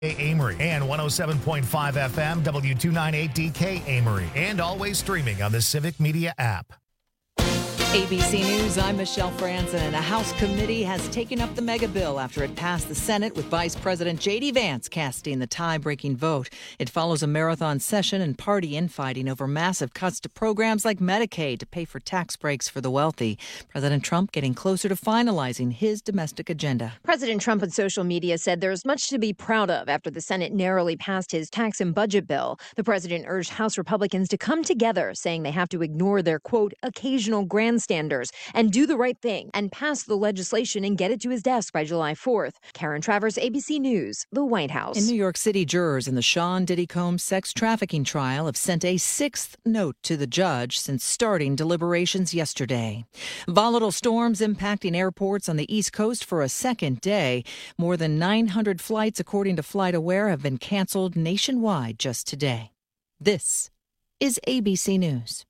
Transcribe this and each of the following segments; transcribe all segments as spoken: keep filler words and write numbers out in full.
Amory and one oh seven point five F M, W two ninety-eight D K Amory, and always streaming on the Civic Media app. A B C News, I'm Michelle Franzen. A House committee has taken up the mega bill after it passed the Senate with Vice President J D. Vance casting the tie-breaking vote. It follows a marathon session and party infighting over massive cuts to programs like Medicaid to pay for tax breaks for the wealthy. President Trump getting closer to finalizing his domestic agenda. President Trump on social media said there's much to be proud of after the Senate narrowly passed his tax and budget bill. The president urged House Republicans to come together, saying they have to ignore their, quote, occasional grandstanders and do the right thing and pass the legislation and get it to his desk by July fourth. Karen Travers, A B C News, the White House. In New York City, jurors in the Sean Diddy Combs sex trafficking trial have sent a sixth note to the judge since starting deliberations yesterday. Volatile storms impacting airports on the East Coast for a second day. More than nine hundred flights, according to FlightAware, have been canceled nationwide just today. This is A B C News.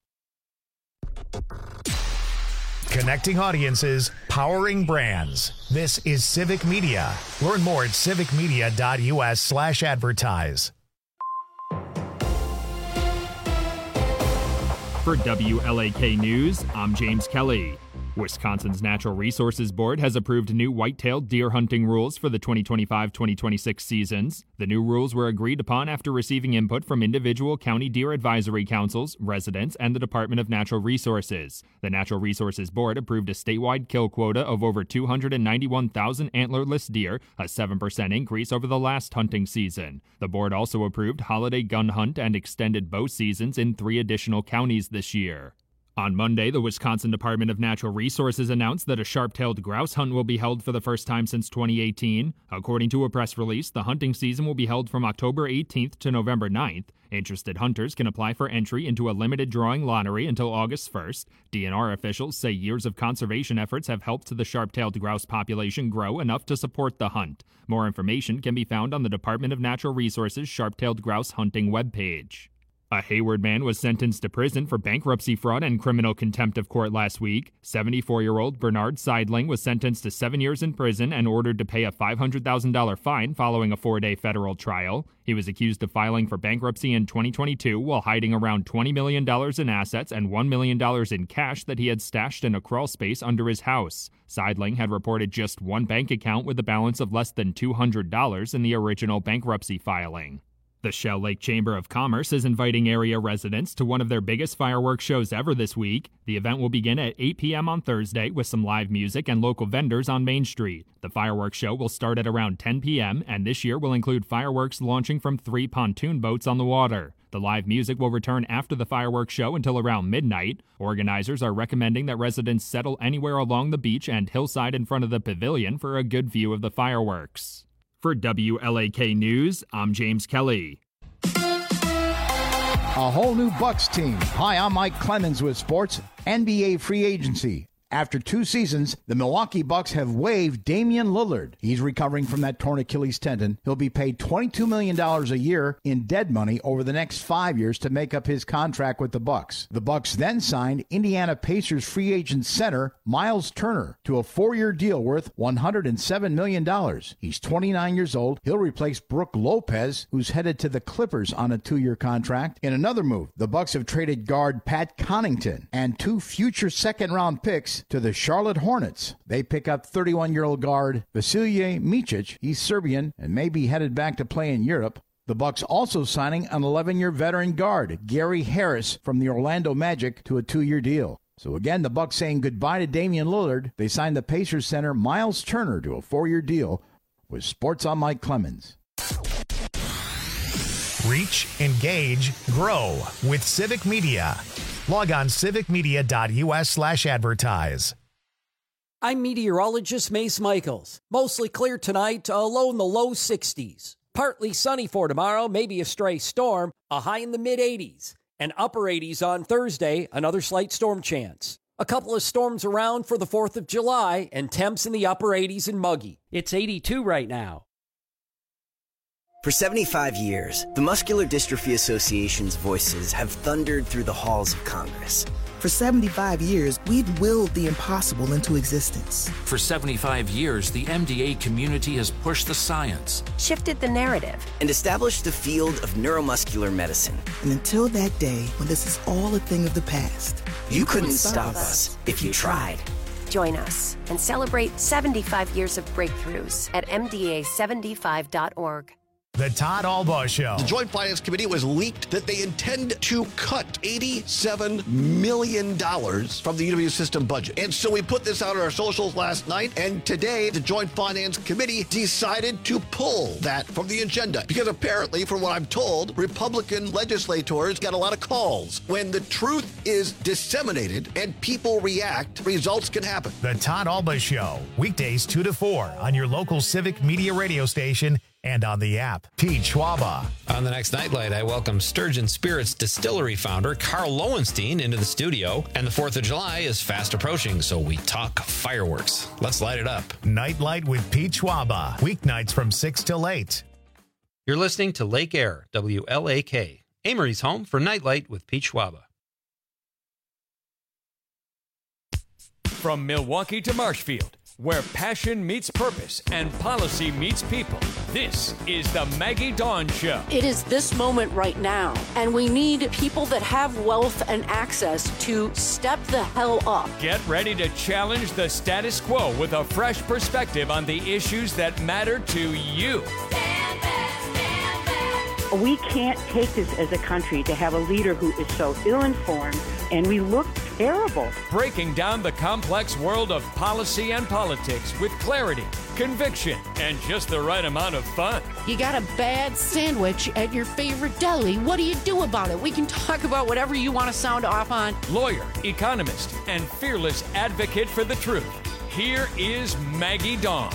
Connecting audiences, powering brands. This is Civic Media. Learn more at civicmedia.us slash advertise. For W L A K News, I'm James Kelly. Wisconsin's Natural Resources Board has approved new white-tailed deer hunting rules for the twenty twenty-five twenty twenty-six seasons. The new rules were agreed upon after receiving input from individual county deer advisory councils, residents, and the Department of Natural Resources. The Natural Resources Board approved a statewide kill quota of over two hundred ninety-one thousand antlerless deer, a seven percent increase over the last hunting season. The board also approved holiday gun hunt and extended bow seasons in three additional counties this year. On Monday, the Wisconsin Department of Natural Resources announced that a sharp-tailed grouse hunt will be held for the first time since twenty eighteen. According to a press release, the hunting season will be held from October eighteenth to November ninth. Interested hunters can apply for entry into a limited drawing lottery until August first. D N R officials say years of conservation efforts have helped the sharp-tailed grouse population grow enough to support the hunt. More information can be found on the Department of Natural Resources Sharp-tailed Grouse Hunting webpage. A Hayward man was sentenced to prison for bankruptcy fraud and criminal contempt of court last week. seventy-four-year-old Bernard Seidling was sentenced to seven years in prison and ordered to pay a five hundred thousand dollars fine following a four-day federal trial. He was accused of filing for bankruptcy in twenty twenty-two while hiding around twenty million dollars in assets and one million dollars in cash that he had stashed in a crawl space under his house. Seidling had reported just one bank account with a balance of less than two hundred dollars in the original bankruptcy filing. The Shell Lake Chamber of Commerce is inviting area residents to one of their biggest fireworks shows ever this week. The event will begin at eight p.m. on Thursday with some live music and local vendors on Main Street. The fireworks show will start at around ten p.m. and this year will include fireworks launching from three pontoon boats on the water. The live music will return after the fireworks show until around midnight. Organizers are recommending that residents settle anywhere along the beach and hillside in front of the pavilion for a good view of the fireworks. For W L A K News, I'm James Kelly. A whole new Bucks team. Hi, I'm Mike Clemens with sports. N B A free agency. After two seasons, the Milwaukee Bucks have waived Damian Lillard. He's recovering from that torn Achilles tendon. He'll be paid twenty-two million dollars a year in dead money over the next five years to make up his contract with the Bucks. The Bucks then signed Indiana Pacers free agent center Miles Turner to a four-year deal worth one hundred seven million dollars. He's twenty-nine years old. He'll replace Brook Lopez, who's headed to the Clippers on a two-year contract. In another move, the Bucks have traded guard Pat Connaughton and two future second-round picks to the Charlotte Hornets. They pick up thirty-one-year-old guard Vasilije Micic. He's Serbian and may be headed back to play in Europe. The Bucks also signing an eleven-year veteran guard, Gary Harris, from the Orlando Magic to a two-year deal. So again, the Bucks saying goodbye to Damian Lillard. They signed the Pacers center Miles Turner to a four-year deal. With Sports, I'm Mike Clemens. Reach, engage, grow with Civic Media. Log on civicmedia.us slash advertise. I'm meteorologist Mace Michaels. Mostly clear tonight, a low in the low sixties. Partly sunny for tomorrow, maybe a stray storm, a high in the mid-eighties. And upper eighties on Thursday, another slight storm chance. A couple of storms around for the fourth of July, and temps in the upper eighties and muggy. It's eighty-two right now. For seventy-five years, the Muscular Dystrophy Association's voices have thundered through the halls of Congress, For seventy-five years, we've willed the impossible into existence. For seventy-five years, the M D A community has pushed the science, shifted the narrative, and established the field of neuromuscular medicine. And until that day when this is all a thing of the past, you, you couldn't, couldn't stop us if you tried. Join us and celebrate seventy-five years of breakthroughs at M D A seventy-five dot org. The Todd Albaugh Show. The Joint Finance Committee was leaked that they intend to cut eighty-seven million dollars from the U W system budget. And so we put this out on our socials last night, and today the Joint Finance Committee decided to pull that from the agenda. Because apparently, from what I'm told, Republican legislators got a lot of calls. When the truth is disseminated and people react, results can happen. The Todd Albaugh Show, weekdays two to four on your local Civic Media radio station and on the app. Pete Schwaba. On the next Nightlight, I welcome Sturgeon Spirits Distillery founder Carl Lowenstein into the studio. And the fourth of July is fast approaching, so we talk fireworks. Let's light it up. Nightlight with Pete Schwaba. Weeknights from six till eight. You're listening to Lake Air, W L A K. Amory's home for Nightlight with Pete Schwaba. From Milwaukee to Marshfield, where passion meets purpose and policy meets people. This is the Maggie Dawn Show. It is this moment right now, and we need people that have wealth and access to step the hell up. Get ready to challenge the status quo with a fresh perspective on the issues that matter to you. Stand back, stand back. We can't take this as a country to have a leader who is so ill-informed, and we look terrible. Breaking down the complex world of policy and politics with clarity, conviction, and just the right amount of fun. You got a bad sandwich at your favorite deli. What do you do about it? We can talk about whatever you want to sound off on. Lawyer, economist, and fearless advocate for the truth. Here is Maggie Dawn.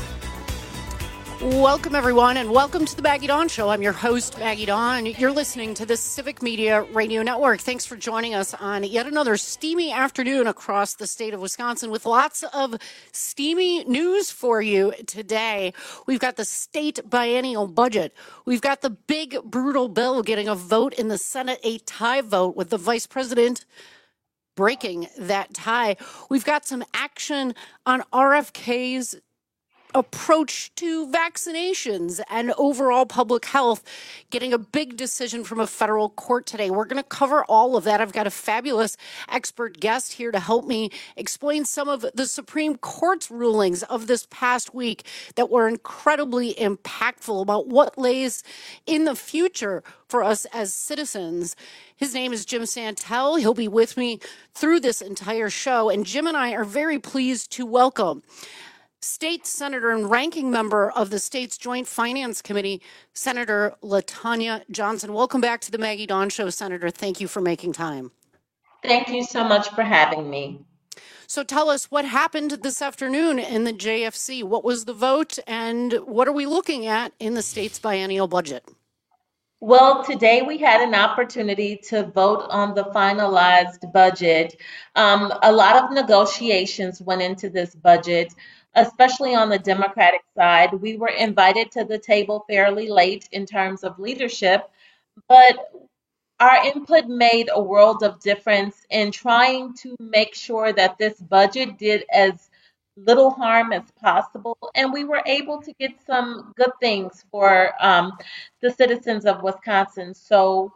Welcome, everyone, and welcome to the Maggie Dawn Show. I'm your host, Maggie Dawn. You're listening to the Civic Media Radio Network. Thanks for joining us on yet another steamy afternoon across the state of Wisconsin with lots of steamy news for you today. We've got the state biennial budget. We've got the big, brutal bill getting a vote in the Senate, a tie vote with the vice president breaking that tie. We've got some action on R F K's approach to vaccinations and overall public health, getting a big decision from a federal court today. We're going to cover all of that. I've got a fabulous expert guest here to help me explain some of the Supreme Court's rulings of this past week that were incredibly impactful about what lays in the future for us as citizens. His name is Jim Santel. He'll be with me through this entire show. And Jim and I are very pleased to welcome State Senator and ranking member of the state's Joint Finance Committee, Senator LaTonya Johnson. Welcome back to the Maggie Dawn Show, Senator. Thank you for making time. Thank you so much for having me. So tell us what happened this afternoon in the J F C. What was the vote, and what are we looking at in the state's biennial budget? Well, today we had an opportunity to vote on the finalized budget. Um, a lot of negotiations went into this budget, especially on the Democratic side. We were invited to the table fairly late in terms of leadership, but our input made a world of difference in trying to make sure that this budget did as little harm as possible, and we were able to get some good things for um, the citizens of Wisconsin. So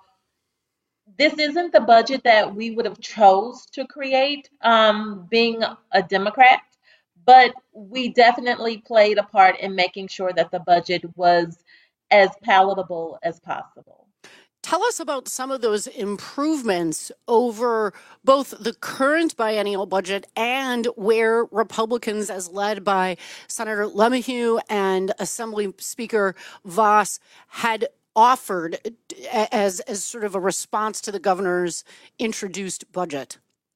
this isn't the budget that we would have chose to create, um, being a Democrat, but we definitely played a part in making sure that the budget was as palatable as possible. Tell us about some of those improvements over both the current biennial budget and where Republicans, as led by Senator LeMahieu and Assembly Speaker Vos, had offered as, as sort of a response to the governor's introduced budget.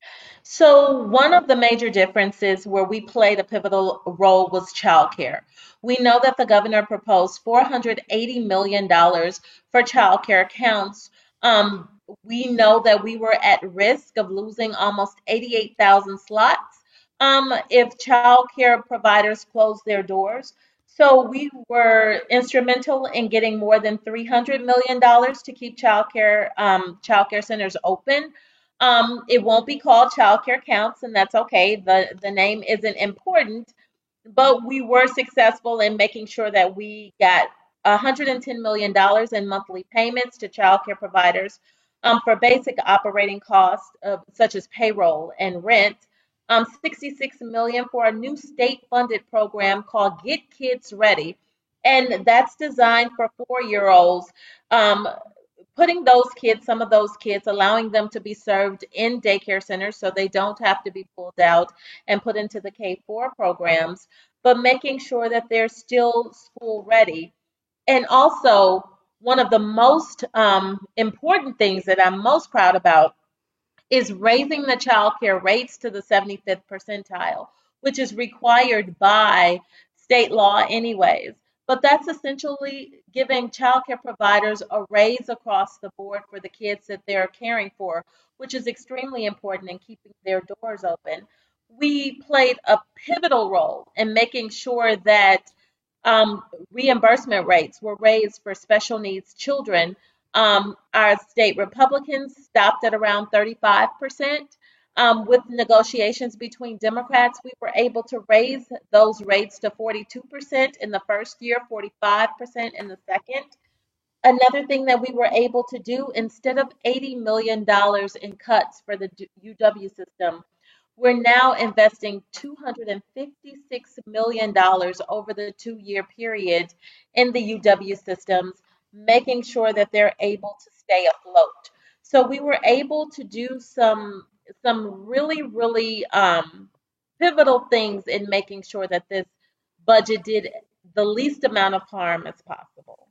So one of the major differences where we played a pivotal role was childcare. We know that the governor proposed four hundred eighty million dollars for childcare accounts. Um, we know that we were at risk of losing almost eighty-eight thousand slots um, if childcare providers closed their doors. So we were instrumental in getting more than three hundred million dollars to keep childcare um, childcare centers open. Um, it won't be called Child Care Counts, and that's okay. The, the name isn't important, but we were successful in making sure that we got one hundred ten million dollars in monthly payments to child care providers um, for basic operating costs, uh, such as payroll and rent, um, sixty-six million dollars for a new state-funded program called Get Kids Ready, and that's designed for four-year-olds, um, putting those kids, some of those kids, allowing them to be served in daycare centers so they don't have to be pulled out and put into the K four programs, but making sure that they're still school ready. And also, one of the most um, important things that I'm most proud about is raising the child care rates to the seventy-fifth percentile, which is required by state law anyways. But that's essentially giving child care providers a raise across the board for the kids that they're caring for, which is extremely important in keeping their doors open. We played a pivotal role in making sure that um, reimbursement rates were raised for special needs children. Um, our state Republicans stopped at around thirty-five percent. Um, with negotiations between Democrats, we were able to raise those rates to forty-two percent in the first year, forty-five percent in the second. Another thing that we were able to do, instead of eighty million dollars in cuts for the U W system, we're now investing two hundred fifty-six million dollars over the two-year period in the U W systems, making sure that they're able to stay afloat. So we were able to do some some really, really um, pivotal things in making sure that this budget did the least amount of harm as possible.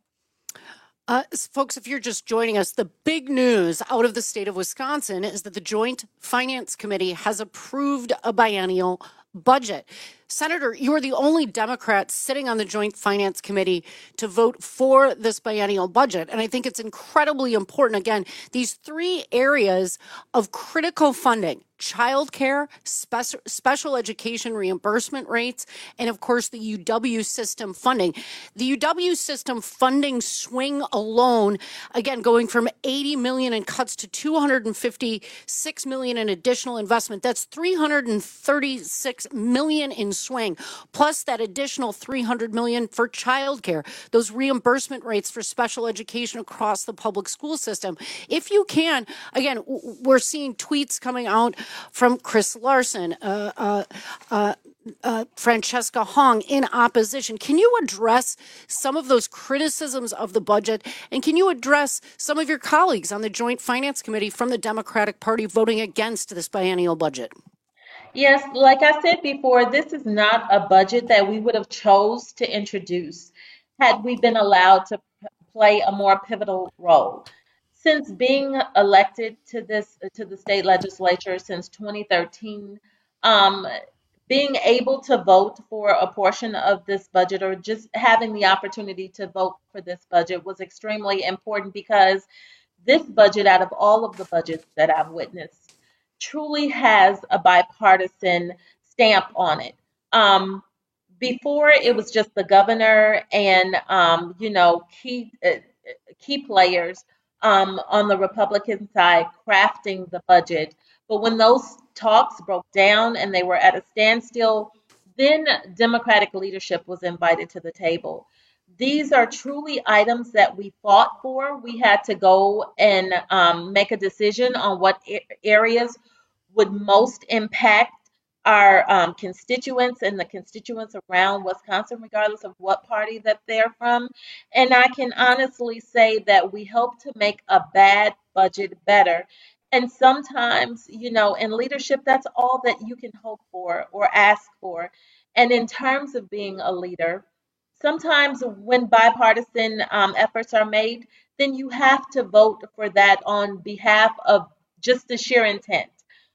Uh, folks, if you're just joining us, the big news out of the state of Wisconsin is that the Joint Finance Committee has approved a biennial budget. Senator, you are the only Democrat sitting on the Joint Finance Committee to vote for this biennial budget. And I think it's incredibly important. Again, these three areas of critical funding: childcare, special, special education reimbursement rates, and of course the U W system funding. The U W system funding swing alone, again, going from eighty million in cuts to two hundred fifty-six million in additional investment. That's three hundred thirty-six million in swing, plus that additional three hundred million for childcare, those reimbursement rates for special education across the public school system. If you can, again, we're seeing tweets coming out from Chris Larson, uh, uh, uh, uh, Francesca Hong in opposition. Can you address some of those criticisms of the budget? And can you address some of your colleagues on the Joint Finance Committee from the Democratic Party voting against this biennial budget? Yes, like I said before, this is not a budget that we would have chose to introduce had we been allowed to p- play a more pivotal role. Since being elected to this to the state legislature since twenty thirteen, um, being able to vote for a portion of this budget, or just having the opportunity to vote for this budget, was extremely important, because this budget, out of all of the budgets that I've witnessed, truly has a bipartisan stamp on it. Um, before, it was just the governor and um, you know key uh, key players um, on the Republican side crafting the budget. But when those talks broke down and they were at a standstill, then Democratic leadership was invited to the table. These are truly items that we fought for. We had to go and um, make a decision on what areas would most impact our um, constituents and the constituents around Wisconsin, regardless of what party that they're from. And I can honestly say that we hope to make a bad budget better. And sometimes, you know, in leadership, that's all that you can hope for or ask for. And in terms of being a leader, sometimes when bipartisan um, efforts are made, then you have to vote for that on behalf of just the sheer intent.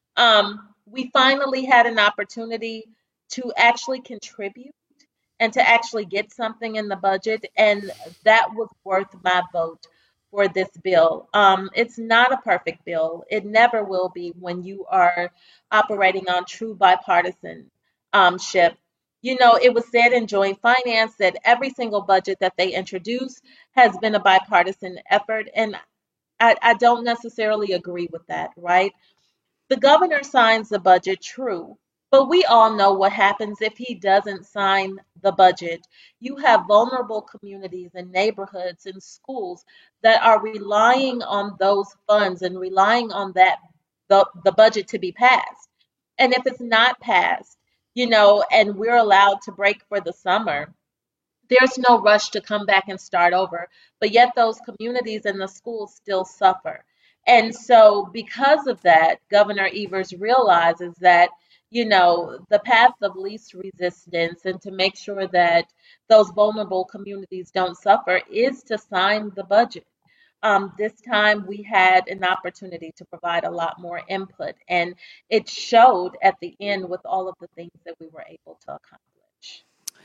Um, we finally had an opportunity to actually contribute and to actually get something in the budget, and that was worth my vote for this bill. Um, it's not a perfect bill. It never will be when you are operating on true bipartisanship. Um, you know, it was said in Joint Finance that every single budget that they introduce has been a bipartisan effort, and I, I don't necessarily agree with that, right? The governor signs the budget, true, but we all know what happens if he doesn't sign the budget. You have vulnerable communities and neighborhoods and schools that are relying on those funds and relying on that the, the budget to be passed. And if it's not passed, you know, and we're allowed to break for the summer, there's no rush to come back and start over. But yet those communities and the schools still suffer. And so because of that, Governor Evers realizes that, you know, the path of least resistance and to make sure that those vulnerable communities don't suffer is to sign the budget. Um, this time we had an opportunity to provide a lot more input, and it showed at the end with all of the things that we were able to accomplish.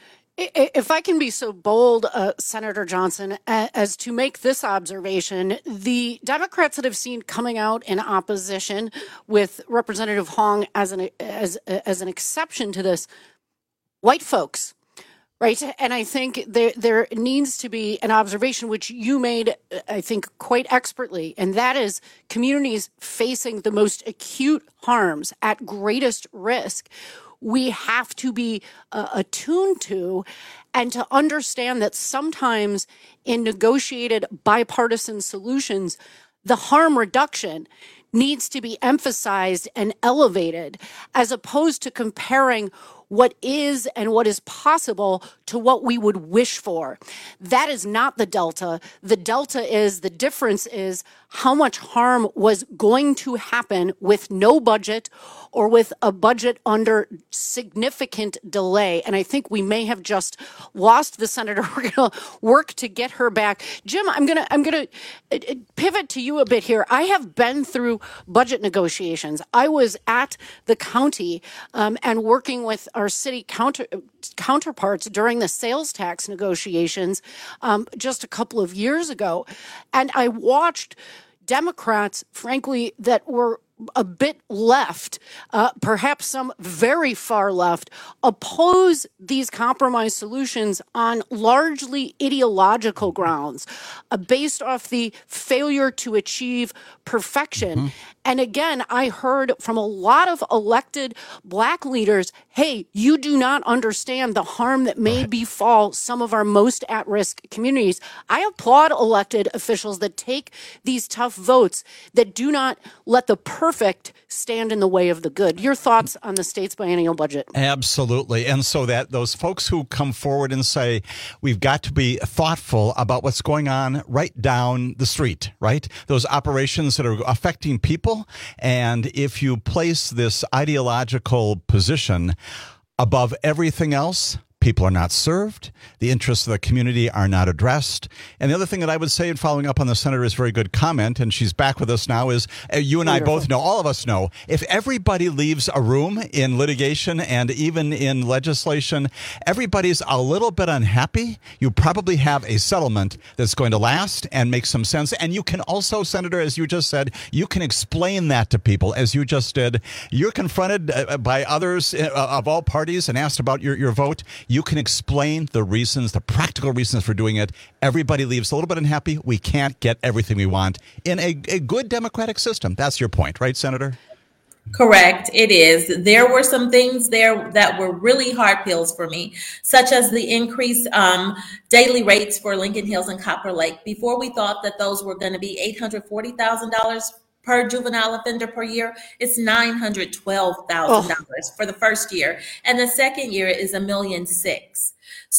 If I can be so bold, uh, Senator Johnson, as to make this observation, the Democrats that have seen coming out in opposition, with Representative Hong as an as as an exception to this, white folks, right? And I think there there needs to be an observation which you made, I think, quite expertly, and that is communities facing the most acute harms at greatest risk. We have to be uh, attuned to and to understand that sometimes in negotiated bipartisan solutions, the harm reduction needs to be emphasized and elevated as opposed to comparing what is and what is possible to what we would wish for. That is not the delta. The delta is, the difference is how much harm was going to happen with no budget or with a budget under significant delay. And I think we may have just lost the senator. We're going to work to get her back. Jim, I'm going to I'm going to pivot to you a bit here. I have been through budget negotiations. I was at the county um, and working with our city counter, counterparts during the sales tax negotiations um, just a couple of years ago. And I watched Democrats, frankly, that were a bit left, uh, perhaps some very far left, oppose these compromise solutions on largely ideological grounds, uh, based off the failure to achieve perfection. Mm-hmm. And again, I heard from a lot of elected black leaders, hey, you do not understand the harm that may right. befall some of our most at-risk communities. I applaud elected officials that take these tough votes, that do not let the perfect stand in the way of the good. Your thoughts on the state's biennial budget? Absolutely. And so that those folks who come forward and say, we've got to be thoughtful about what's going on right down the street, right? Those operations that are affecting people. And if you place this ideological position above everything else, people are not served. The interests of the community are not addressed. And the other thing that I would say, in following up on the senator's very good comment, and she's back with us now, is uh, you and Wonderful. I both know, all of us know, if everybody leaves a room in litigation and even in legislation, everybody's a little bit unhappy, you probably have a settlement that's going to last and make some sense. And you can also, Senator, as you just said, you can explain that to people, as you just did. You're confronted uh, by others uh, of all parties and asked about your, your vote. You can explain the reasons, the practical reasons for doing it. Everybody leaves a little bit unhappy. We can't get everything we want in a, a good democratic system. That's your point, right, Senator? Correct. It is. There were some things there that were really hard pills for me, such as the increased um, daily rates for Lincoln Hills and Copper Lake. Before, we thought that those were going to be eight hundred forty thousand dollars per juvenile offender per year. It's nine hundred twelve thousand dollars oh. for the first year. And the second year is a million six.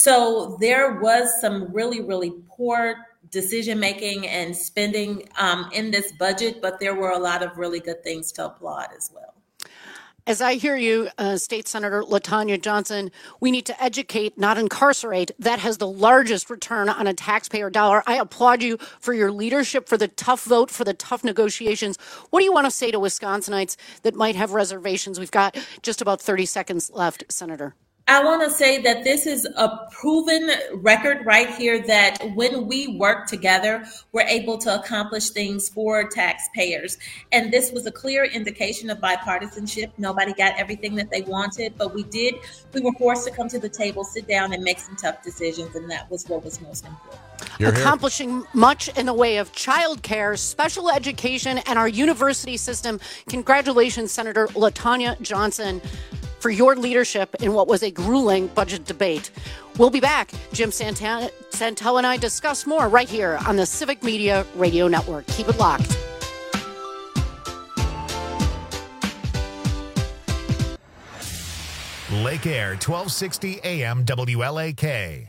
So there was some really, really poor decision making and spending um, in this budget, but there were a lot of really good things to applaud as well. As I hear you, uh, State Senator LaTonya Johnson, we need to educate, not incarcerate. That has the largest return on a taxpayer dollar. I applaud you for your leadership, for the tough vote, for the tough negotiations. What do you want to say to Wisconsinites that might have reservations? We've got just about thirty seconds left, Senator. I want to say that this is a proven record right here that when we work together, we're able to accomplish things for taxpayers. And this was a clear indication of bipartisanship. Nobody got everything that they wanted, but we did. We were forced to come to the table, sit down, and make some tough decisions. And that was what was most important. You're accomplishing here. much in the way of childcare, special education, and our university system. Congratulations, Senator LaTonya Johnson, for your leadership in what was a grueling budget debate. We'll be back. Jim Santel and I discuss more right here on the Civic Media Radio Network. Keep it locked. Lake Air, twelve sixty A M W L A K.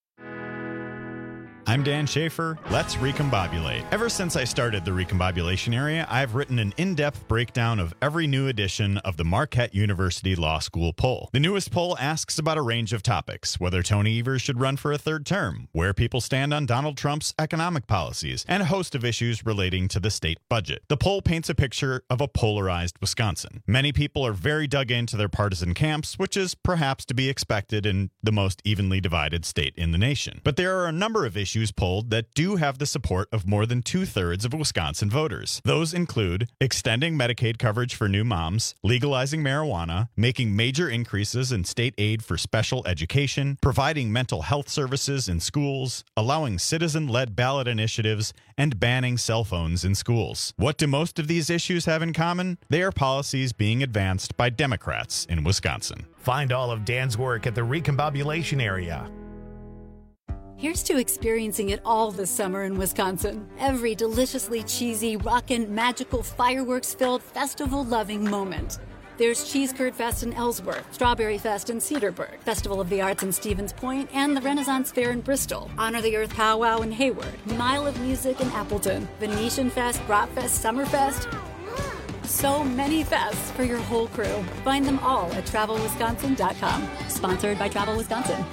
I'm Dan Schaefer. Let's recombobulate. Ever since I started the recombobulation area, I've written an in-depth breakdown of every new edition of the Marquette University Law School poll. The newest poll asks about a range of topics: whether Tony Evers should run for a third term, where people stand on Donald Trump's economic policies, and a host of issues relating to the state budget. The poll paints a picture of a polarized Wisconsin. Many people are very dug into their partisan camps, which is perhaps to be expected in the most evenly divided state in the nation. But there are a number of issues polled that do have the support of more than two-thirds of Wisconsin voters. Those include extending Medicaid coverage for new moms, legalizing marijuana, making major increases in state aid for special education, providing mental health services in schools, allowing citizen-led ballot initiatives, and banning cell phones in schools. What do most of these issues have in common? They are policies being advanced by Democrats in Wisconsin. Find all of Dan's work at the Recombobulation Area. Here's to experiencing it all this summer in Wisconsin. Every deliciously cheesy, rockin', magical, fireworks-filled, festival-loving moment. There's Cheese Curd Fest in Ellsworth, Strawberry Fest in Cedarburg, Festival of the Arts in Stevens Point, and the Renaissance Fair in Bristol, Honor the Earth Powwow in Hayward, Mile of Music in Appleton, Venetian Fest, Bratfest, Summerfest. So many fests for your whole crew. Find them all at travel wisconsin dot com. Sponsored by Travel Wisconsin.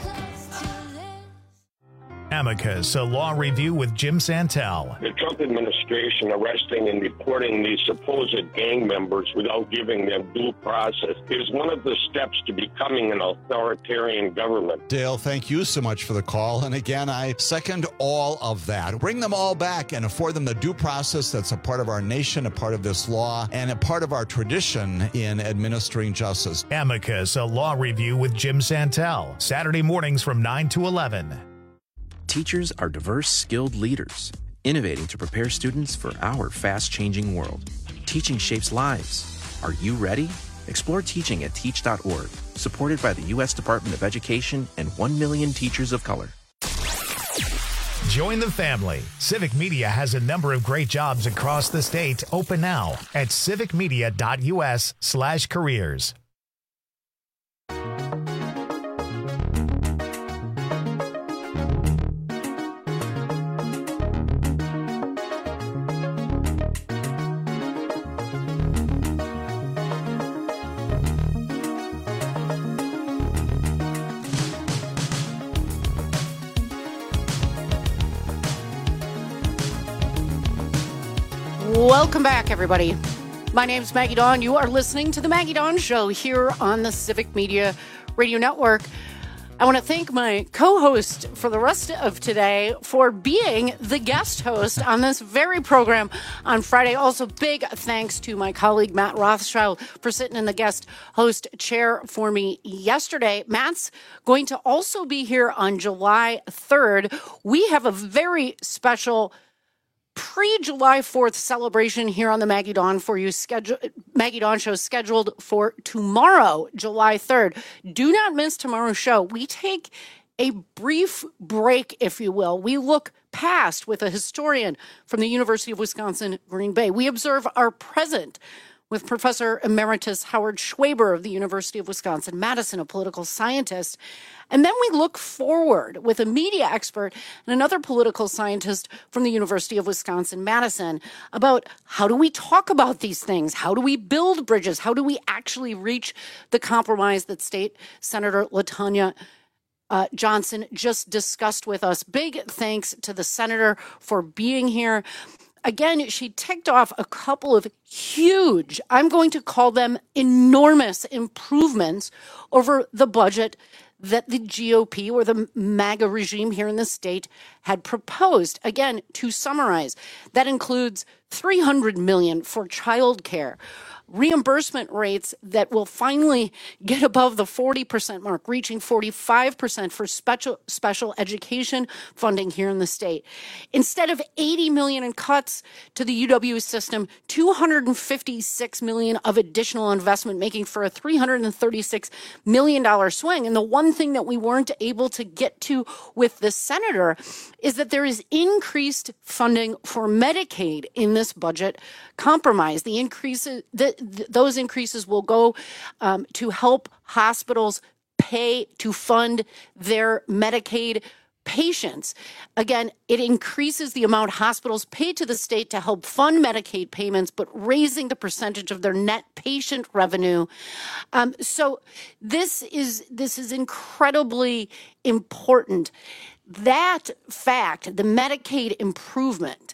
Amicus, a law review with Jim Santel. The Trump administration arresting and deporting these supposed gang members without giving them due process is one of the steps to becoming an authoritarian government. Dale, thank you so much for the call. And again, I second all of that. Bring them all back and afford them the due process that's a part of our nation, a part of this law, and a part of our tradition in administering justice. Amicus, a law review with Jim Santel. Saturday mornings from nine to eleven. Teachers are diverse, skilled leaders, innovating to prepare students for our fast-changing world. Teaching shapes lives. Are you ready? Explore teaching at teach dot org, supported by the U S Department of Education and one million teachers of color. Join the family. Civic Media has a number of great jobs across the state open now at civic media dot u s slash careers. Welcome back, everybody. My name's Maggie Dawn. You are listening to The Maggie Dawn Show here on the Civic Media Radio Network. I want to thank my co-host for the rest of today for being the guest host on this very program on Friday. Also, big thanks to my colleague Matt Rothschild for sitting in the guest host chair for me yesterday. Matt's going to also be here on July third. We have a very special pre-July fourth celebration here on the Maggie Dawn for you schedule Maggie Dawn show scheduled for tomorrow, July third. Do not miss tomorrow's show. We take a brief break, if you will. We look past with a historian from the University of Wisconsin, Green Bay. We observe our present with Professor Emeritus Howard Schwaber of the University of Wisconsin-Madison, a political scientist. And then we look forward with a media expert and another political scientist from the University of Wisconsin-Madison about how do we talk about these things? How do we build bridges? How do we actually reach the compromise that State Senator LaTonya uh, Johnson just discussed with us? Big thanks to the senator for being here. Again, she ticked off a couple of huge, I'm going to call them enormous improvements over the budget that the G O P or the MAGA regime here in the state had proposed. Again, to summarize, that includes three hundred million dollars for childcare, reimbursement rates that will finally get above the forty percent mark, reaching forty-five percent for special special education funding here in the state. Instead of eighty million dollars in cuts to the U W system, two hundred fifty-six million dollars of additional investment, making for a three hundred thirty-six million dollars swing. And the one thing that we weren't able to get to with the senator is that there is increased funding for Medicaid in this budget compromise. The increases, the, th- those increases will go um, to help hospitals pay to fund their Medicaid patients. Again, it increases the amount hospitals pay to the state to help fund Medicaid payments, but raising the percentage of their net patient revenue. Um, so this is this is incredibly important. That fact, the Medicaid improvement,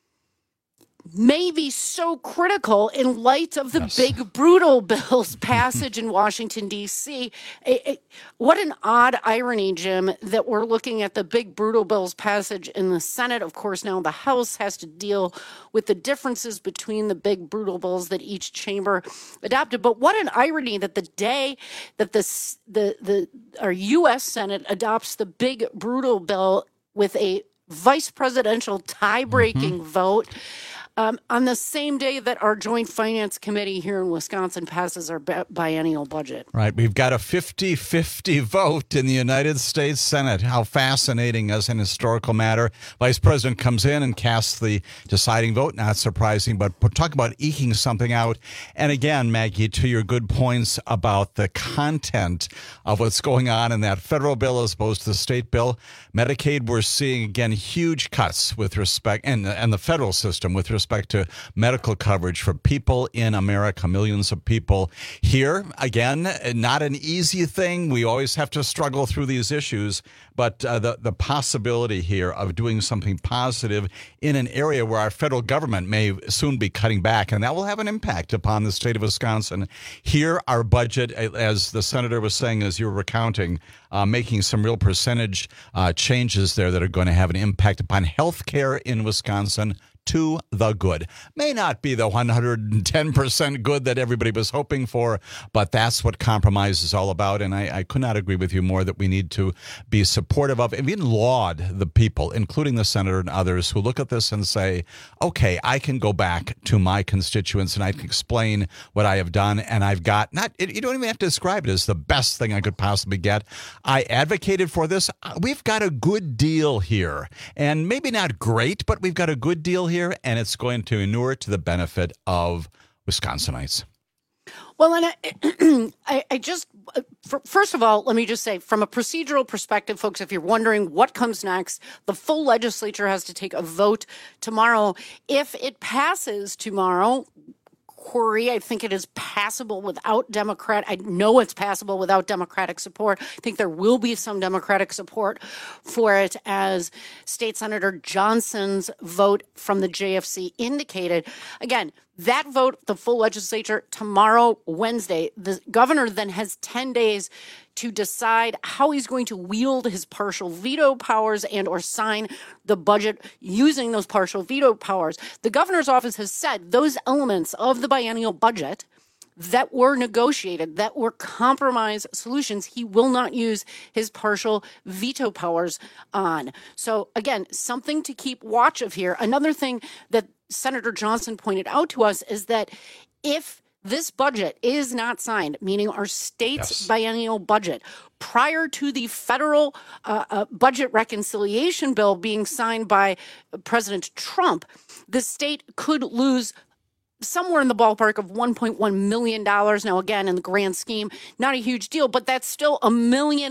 may be so critical in light of the yes. big, brutal bill's passage in Washington, D C. It, it, what an odd irony, Jim, that we're looking at the big, brutal bill's passage in the Senate. Of course, now the House has to deal with the differences between the big, brutal bills that each chamber adopted. But what an irony that the day that the, the, the our U S Senate adopts the big, brutal bill with a vice presidential tie-breaking mm-hmm. vote, Um, on the same day that our Joint Finance Committee here in Wisconsin passes our bi- biennial budget. Right. We've got a fifty-fifty vote in the United States Senate. How fascinating as an historical matter. Vice President comes in and casts the deciding vote. Not surprising, but talk about eking something out. And again, Maggie, to your good points about the content of what's going on in that federal bill as opposed to the state bill. Medicaid, we're seeing, again, huge cuts with respect, and, and the federal system with respect respect to medical coverage for people in America, millions of people here. Again, not an easy thing. We always have to struggle through these issues, but uh, the, the possibility here of doing something positive in an area where our federal government may soon be cutting back, and that will have an impact upon the state of Wisconsin. Here, our budget, as the senator was saying, as you were recounting, uh, making some real percentage uh, changes there that are going to have an impact upon health care in Wisconsin to the good. May not be the one hundred ten percent good that everybody was hoping for, but that's what compromise is all about. And I, I could not agree with you more that we need to be supportive of and even laud the people, including the senator and others, who look at this and say, okay, I can go back to my constituents and I can explain what I have done. And I've got not, you don't even have to describe it as the best thing I could possibly get. I advocated for this. We've got a good deal here, and maybe not great, but we've got a good deal here. Here, and it's going to inure to the benefit of Wisconsinites. Well, and I, I, I just, first of all, let me just say, from a procedural perspective, folks, if you're wondering what comes next, the full legislature has to take a vote tomorrow. If it passes tomorrow, Corey, I think it is passable without Democrat. I know it's passable without Democratic support. I think there will be some Democratic support for it, as State Senator Johnson's vote from the J F C indicated. Again, that vote, the full legislature, tomorrow, Wednesday. The governor then has ten days to decide how he's going to wield his partial veto powers and or sign the budget using those partial veto powers. The governor's office has said those elements of the biennial budget that were negotiated, that were compromise solutions, he will not use his partial veto powers on. So again, something to keep watch of here. Another thing that Senator Johnson pointed out to us is that if this budget is not signed, meaning our state's yes. biennial budget, prior to the federal uh, uh, budget reconciliation bill being signed by President Trump, the state could lose somewhere in the ballpark of one point one million dollars. Now, again, in the grand scheme, not a huge deal, but that's still a million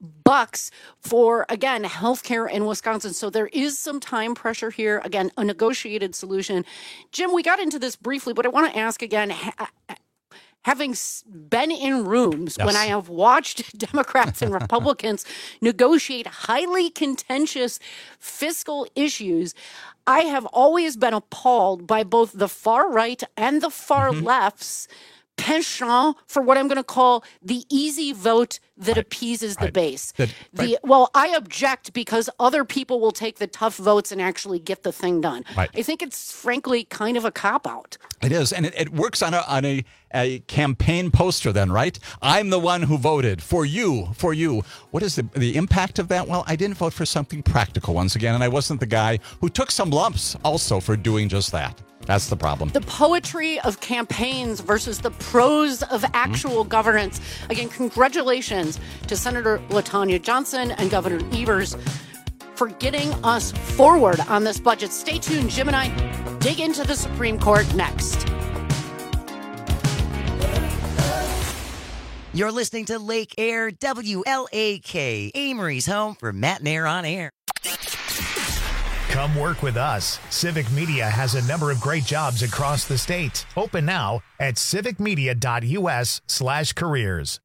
bucks for, again, healthcare in Wisconsin. So there is some time pressure here. Again, a negotiated solution. Jim, we got into this briefly, but I want to ask again, ha- having been in rooms yes. when I have watched Democrats and Republicans negotiate highly contentious fiscal issues, I have always been appalled by both the far right and the far mm-hmm. left's penchant for what I'm going to call the easy vote that right. appeases the right. base. That, the right. Well, I object because other people will take the tough votes and actually get the thing done. Right. I think it's frankly kind of a cop-out. It is, and it, it works on a on a, a campaign poster then, right? I'm the one who voted for you, for you. What is the, the impact of that? Well, I didn't vote for something practical once again, and I wasn't the guy who took some lumps also for doing just that. That's the problem. The poetry of campaigns versus the prose of actual mm-hmm. governance. Again, congratulations to Senator LaTonya Johnson and Governor Evers for getting us forward on this budget. Stay tuned. Jim and I dig into the Supreme Court next. You're listening to Lake Air, W L A K, Amory's home for Matt and Air on Air. Come work with us. Civic Media has a number of great jobs across the state. Open now at civicmedia.us slash careers.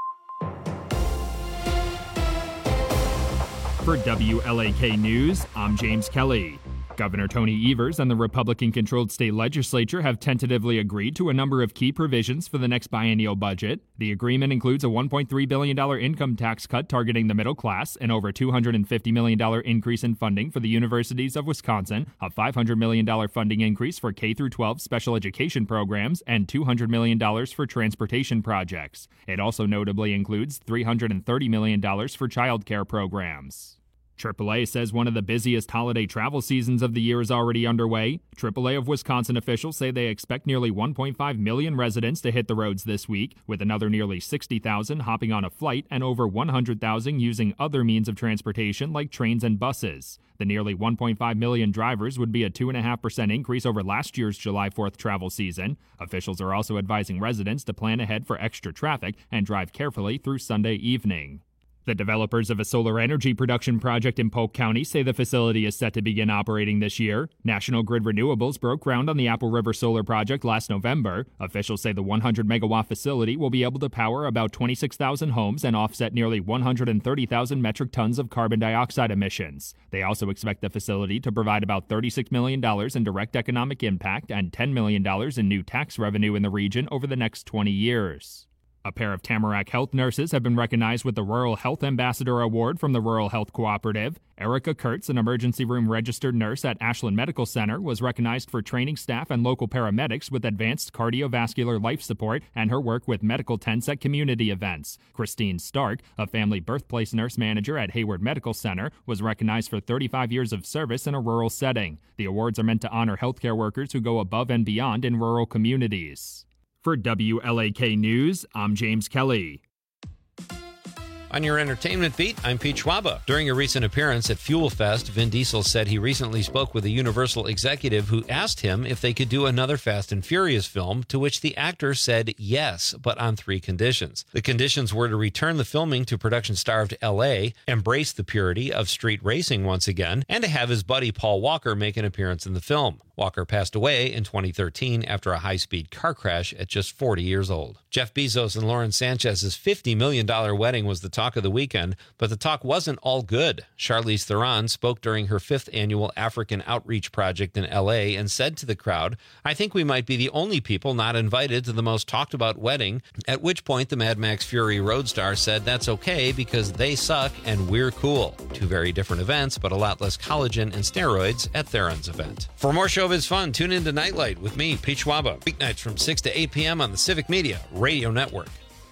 For W L A K News, I'm James Kelly. Governor Tony Evers and the Republican-controlled state legislature have tentatively agreed to a number of key provisions for the next biennial budget. The agreement includes a one point three billion dollars income tax cut targeting the middle class, an over two hundred fifty million dollars increase in funding for the universities of Wisconsin, a five hundred million dollars funding increase for K through twelve special education programs, and two hundred million dollars for transportation projects. It also notably includes three hundred thirty million dollars for child care programs. triple A says one of the busiest holiday travel seasons of the year is already underway. triple A of Wisconsin officials say they expect nearly one point five million residents to hit the roads this week, with another nearly sixty thousand hopping on a flight and over one hundred thousand using other means of transportation like trains and buses. The nearly one point five million drivers would be a two point five percent increase over last year's July fourth travel season. Officials are also advising residents to plan ahead for extra traffic and drive carefully through Sunday evening. The developers of a solar energy production project in Polk County say the facility is set to begin operating this year. National Grid Renewables broke ground on the Apple River Solar Project last November. Officials say the one hundred megawatt facility will be able to power about twenty-six thousand homes and offset nearly one hundred thirty thousand metric tons of carbon dioxide emissions. They also expect the facility to provide about thirty-six million dollars in direct economic impact and ten million dollars in new tax revenue in the region over the next twenty years. A pair of Tamarack Health nurses have been recognized with the Rural Health Ambassador Award from the Rural Health Cooperative. Erica Kurtz, an emergency room registered nurse at Ashland Medical Center, was recognized for training staff and local paramedics with advanced cardiovascular life support and her work with medical tents at community events. Christine Stark, a family birthplace nurse manager at Hayward Medical Center, was recognized for thirty-five years of service in a rural setting. The awards are meant to honor healthcare workers who go above and beyond in rural communities. For W L A K News, I'm James Kelly. On your entertainment beat, I'm Pete Schwaba. During a recent appearance at Fuel Fest, Vin Diesel said he recently spoke with a Universal executive who asked him if they could do another Fast and Furious film, to which the actor said yes, but on three conditions. The conditions were to return the filming to production-starved L A, embrace the purity of street racing once again, and to have his buddy Paul Walker make an appearance in the film. Walker passed away in twenty thirteen after a high-speed car crash at just forty years old. Jeff Bezos and Lauren Sanchez's fifty million dollars wedding was the talk of the weekend, but the talk wasn't all good. Charlize Theron spoke during her fifth annual African Outreach Project in L A and said to the crowd, "I think we might be the only people not invited to the most talked-about wedding," at which point the Mad Max Fury road star said that's okay because they suck and we're cool. Two very different events, but a lot less collagen and steroids at Theron's event. For more showbiz fun, tune in to Nightlight with me, Pete Schwaba, weeknights from six to eight p.m. on the Civic Media Radio Network.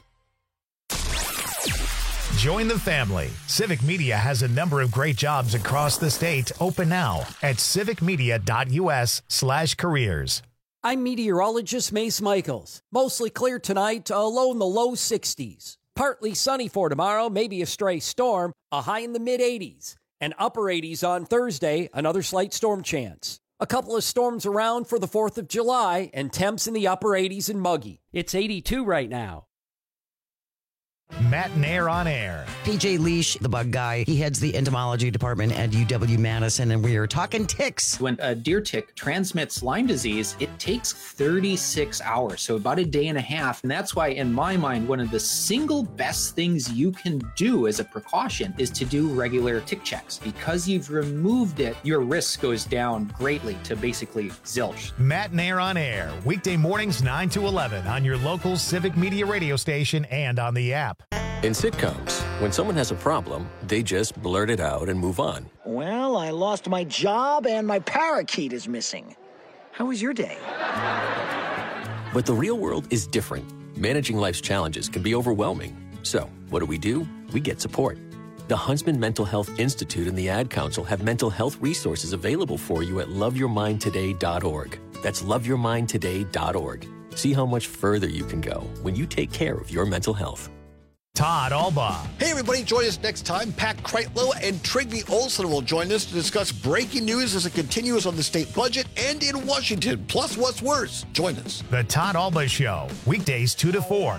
Join the family. Civic Media has a number of great jobs across the state. Open now at civicmedia.us slash careers. I'm meteorologist Mace Michaels. Mostly clear tonight, a low in the low sixties. Partly sunny for tomorrow, maybe a stray storm, a high in the mid-eighties. And upper eighties on Thursday, another slight storm chance. A couple of storms around for the fourth of July, and temps in the upper eighties and muggy. It's eighty-two right now. Matt and Air on Air. P J Leash, the bug guy, he heads the entomology department at U W-Madison, and we are talking ticks. When a deer tick transmits Lyme disease, it takes thirty-six hours, so about a day and a half. And that's why, in my mind, one of the single best things you can do as a precaution is to do regular tick checks. Because you've removed it, your risk goes down greatly to basically zilch. Matt and Air on Air, weekday mornings nine to eleven on your local Civic Media radio station and on the app. In sitcoms, when someone has a problem, they just blurt it out and move on. Well, I lost my job and my parakeet is missing. How was your day? But the real world is different. Managing life's challenges can be overwhelming. So, what do we do? We get support. The Huntsman Mental Health Institute and the Ad Council have mental health resources available for you at love your mind today dot org. That's love your mind today dot org. See how much further you can go when you take care of your mental health. Todd Alba. Hey, everybody, join us next time. Pat Kreitlow and Trygve Olsen will join us to discuss breaking news as it continues on the state budget and in Washington. Plus, what's worse? Join us. The Todd Alba Show, weekdays two to four.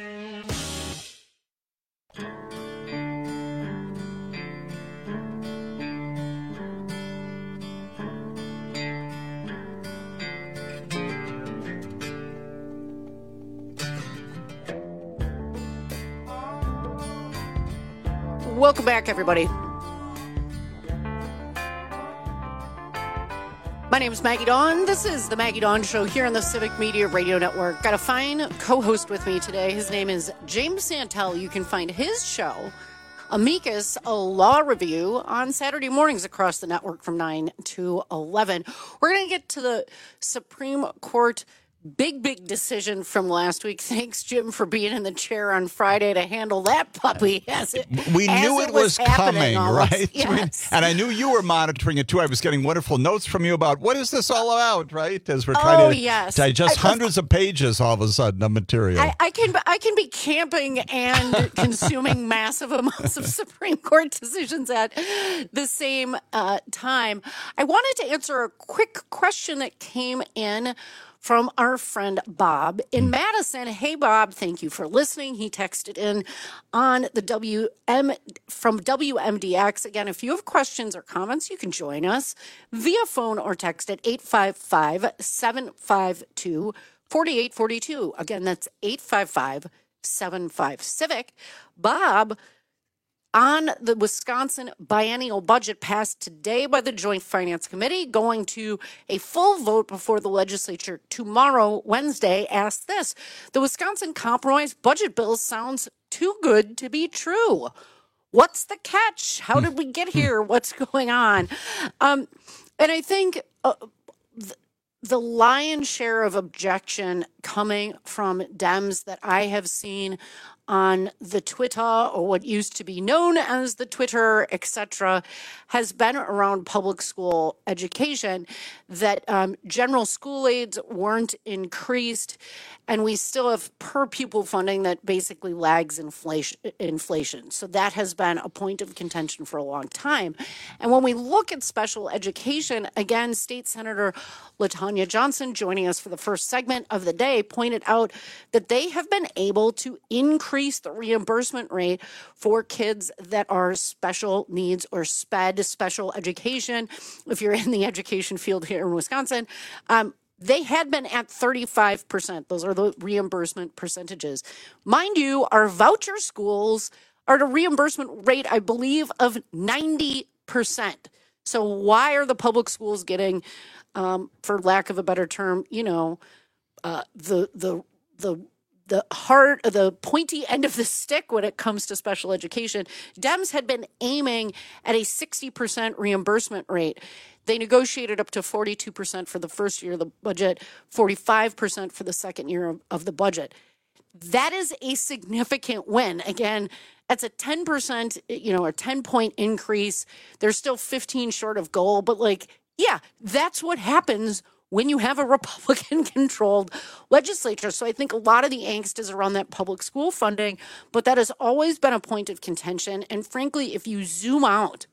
Welcome back, everybody. My name is Maggie Dawn. This is the Maggie Dawn Show here on the Civic Media Radio Network. Got a fine co-host with me today. His name is James Santel. You can find his show, Amicus, a law review, on Saturday mornings across the network from nine to eleven. We're going to get to the Supreme Court big, big decision from last week. Thanks, Jim, for being in the chair on Friday to handle that puppy. As it, we as knew it, it was, was coming, almost. right? Yes. And I knew you were monitoring it, too. I was getting wonderful notes from you about what is this all about, right? As we're trying oh, to yes. digest I, hundreds of pages all of a sudden of material. I, I, can, I can be camping and consuming massive amounts of Supreme Court decisions at the same uh, time. I wanted to answer a quick question that came in from our friend Bob in Madison. Hey, Bob, thank you for listening. He texted in on the W M from W M D X. Again, if you have questions or comments, you can join us via phone or text at eight five five, seven five two, four eight four two. Again, that's eight five five, seven five, Civic. Bob, on the Wisconsin biennial budget passed today by the Joint Finance Committee, going to a full vote before the legislature tomorrow, Wednesday, asked this. The Wisconsin Compromise budget bill sounds too good to be true. What's the catch? How did we get here? What's going on? Um, and I think uh, th- the lion's share of objection coming from Dems that I have seen on the Twitter, or what used to be known as the Twitter, et cetera, has been around public school education, that um, general school aids weren't increased, and we still have per pupil funding that basically lags inflation. inflation. So that has been a point of contention for a long time. And when we look at special education, again, State Senator LaTanya Johnson, joining us for the first segment of the day, pointed out that they have been able to increase the reimbursement rate for kids that are special needs or SPED, special education. If you're in the education field here in Wisconsin, um, they had been at thirty-five percent. Those are the reimbursement percentages. Mind you, our voucher schools are at a reimbursement rate, I believe, of ninety percent. So why are the public schools getting, um, for lack of a better term, you know, uh, the the the the hard, the pointy end of the stick when it comes to special education? Dems had been aiming at a sixty percent reimbursement rate. They negotiated up to forty-two percent for the first year of the budget, forty-five percent for the second year of, of the budget. That is a significant win. Again, that's a ten percent, you know, a ten point increase. They're still fifteen short of goal, but like, yeah, that's what happens when you have a Republican-controlled legislature. So I think a lot of the angst is around that public school funding, but that has always been a point of contention. And frankly, if you zoom out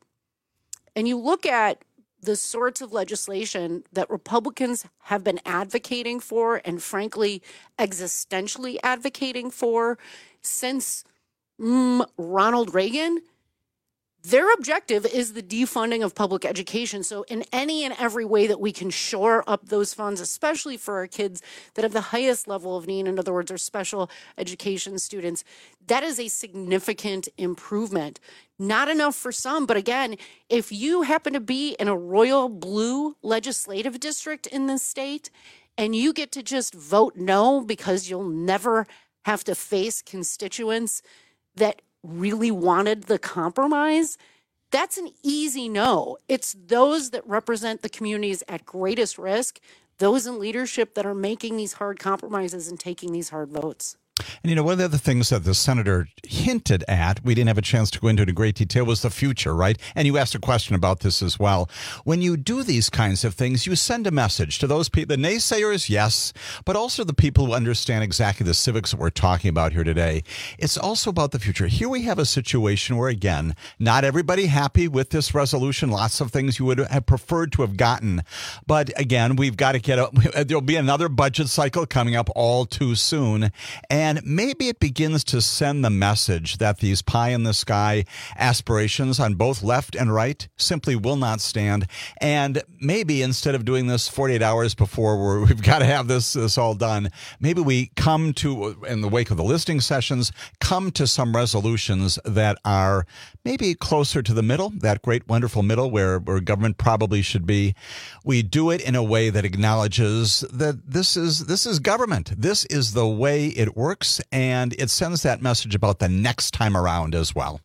and you look at the sorts of legislation that Republicans have been advocating for, and frankly, existentially advocating for since mm, Ronald Reagan, their objective is the defunding of public education. So in any and every way that we can shore up those funds, especially for our kids that have the highest level of need, in other words, our special education students, that is a significant improvement. Not enough for some, but again, if you happen to be in a royal blue legislative district in this state and you get to just vote no because you'll never have to face constituents that really wanted the compromise, that's an easy no. It's those that represent the communities at greatest risk, those in leadership that are making these hard compromises and taking these hard votes. And, you know, one of the other things that the senator hinted at, we didn't have a chance to go into in great detail, was the future, right? And you asked a question about this as well. When you do these kinds of things, you send a message to those people, the naysayers, yes, but also the people who understand exactly the civics that we're talking about here today. It's also about the future. Here we have a situation where, again, not everybody happy with this resolution. Lots of things you would have preferred to have gotten. But again, we've got to get up. There'll be another budget cycle coming up all too soon. And And maybe it begins to send the message that these pie-in-the-sky aspirations on both left and right simply will not stand. And maybe instead of doing this forty-eight hours before we're, we've got to have this, this all done, maybe we come to, in the wake of the listening sessions, come to some resolutions that are maybe closer to the middle, that great, wonderful middle where, where government probably should be. We do it in a way that acknowledges that this is this is government. This is the way it works. And it sends that message about the next time around as well.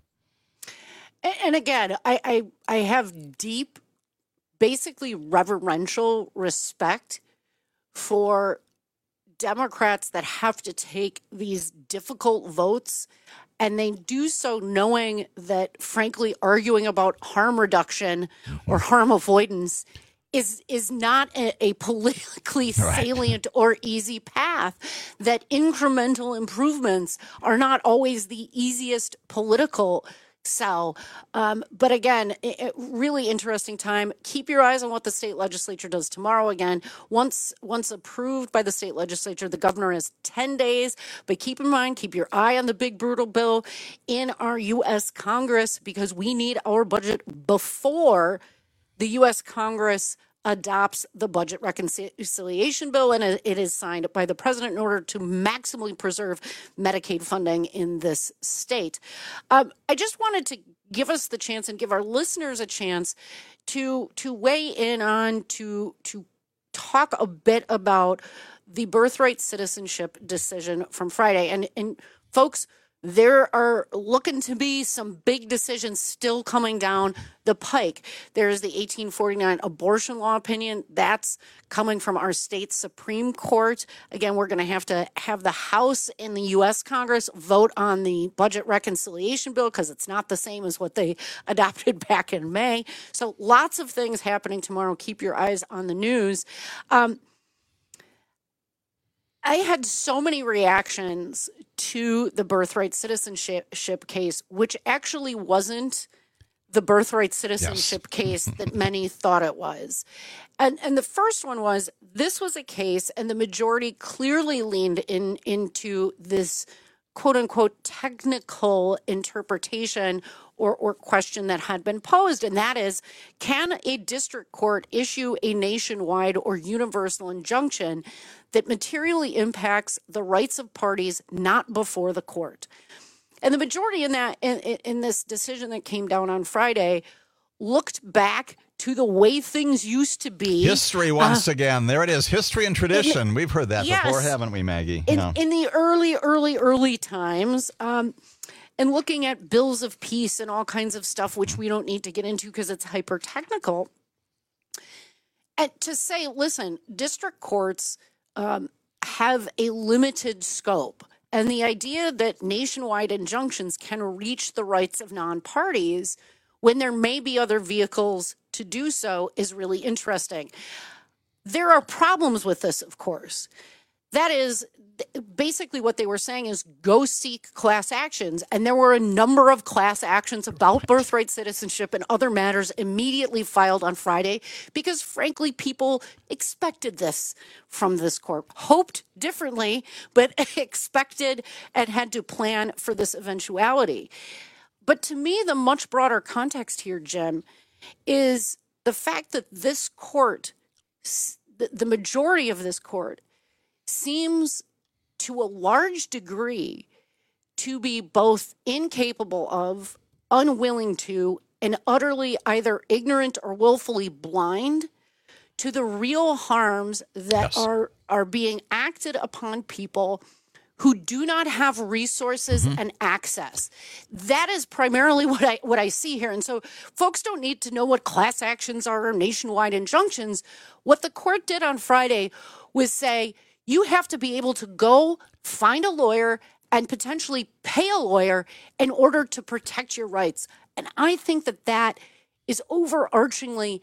And again, I, I, I have deep, basically reverential respect for Democrats that have to take these difficult votes, and they do so knowing that, frankly, arguing about harm reduction mm-hmm. or harm avoidance is is not a, a politically salient right. or easy path, that incremental improvements are not always the easiest political sell. Um, but again, it, it, really interesting time. Keep your eyes on what the state legislature does tomorrow. Again, once once approved by the state legislature, the governor has ten days. But keep in mind, keep your eye on the big brutal bill in our U S Congress, because we need our budget before the U S Congress adopts the budget reconciliation bill, and it is signed by the president in order to maximally preserve Medicaid funding in this state. Um, I just wanted to give us the chance and give our listeners a chance to to weigh in on, to to talk a bit about the birthright citizenship decision from Friday. And, and folks, there are looking to be some big decisions still coming down the pike. There's the eighteen forty-nine abortion law opinion. That's coming from our state Supreme Court. Again, we're going to have to have the House in the U S Congress vote on the budget reconciliation bill because it's not the same as what they adopted back in May. So lots of things happening tomorrow. Keep your eyes on the news. Um, I had so many reactions to the birthright citizenship case, which actually wasn't the birthright citizenship yes. case that many thought it was. And and the first one was, this was a case, and the majority clearly leaned in into this quote unquote technical interpretation or, or question that had been posed. And that is, can a district court issue a nationwide or universal injunction that materially impacts the rights of parties not before the court? And the majority in that in, in this decision that came down on Friday looked back to the way things used to be. History once uh, again. There it is. History and tradition. In, We've heard that yes, before, haven't we, Maggie? In, yeah. in the early, early, early times, um, and looking at bills of peace and all kinds of stuff, which we don't need to get into because it's hyper technical. And to say, listen, district courts um, have a limited scope. And the idea that nationwide injunctions can reach the rights of non-parties when there may be other vehicles to do so is really interesting. There are problems with this, of course. That is basically what they were saying is go seek class actions. And there were a number of class actions about birthright citizenship and other matters immediately filed on Friday because, frankly, people expected this from this court, hoped differently, but expected and had to plan for this eventuality. But to me, the much broader context here, Jim, is the fact that this court, the majority of this court, seems to a large degree to be both incapable of, unwilling to, and utterly either ignorant or willfully blind to the real harms that yes. are are being acted upon people who do not have resources mm-hmm. and access. That is primarily what I what I see here. And so folks don't need to know what class actions are or nationwide injunctions. What the court did on Friday was say, you have to be able to go find a lawyer and potentially pay a lawyer in order to protect your rights. And I think that that is overarchingly